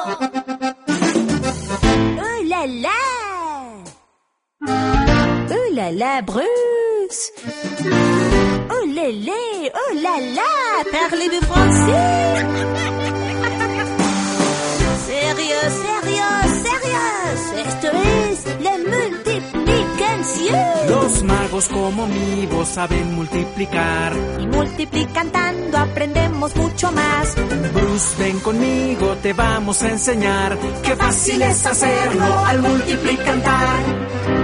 Oh là là! Oh là là, Bruce! Oh lélé! Oh là là! Parlez-vous français? Sérieux, sérieux, sérieux! Esto es la multiplicación. Los magos como mi voz saben multiplicar. Y multiplicando aprendemos mucho más. Bruce, ven conmigo, te vamos a enseñar. Qué fácil es hacerlo al multiplicar.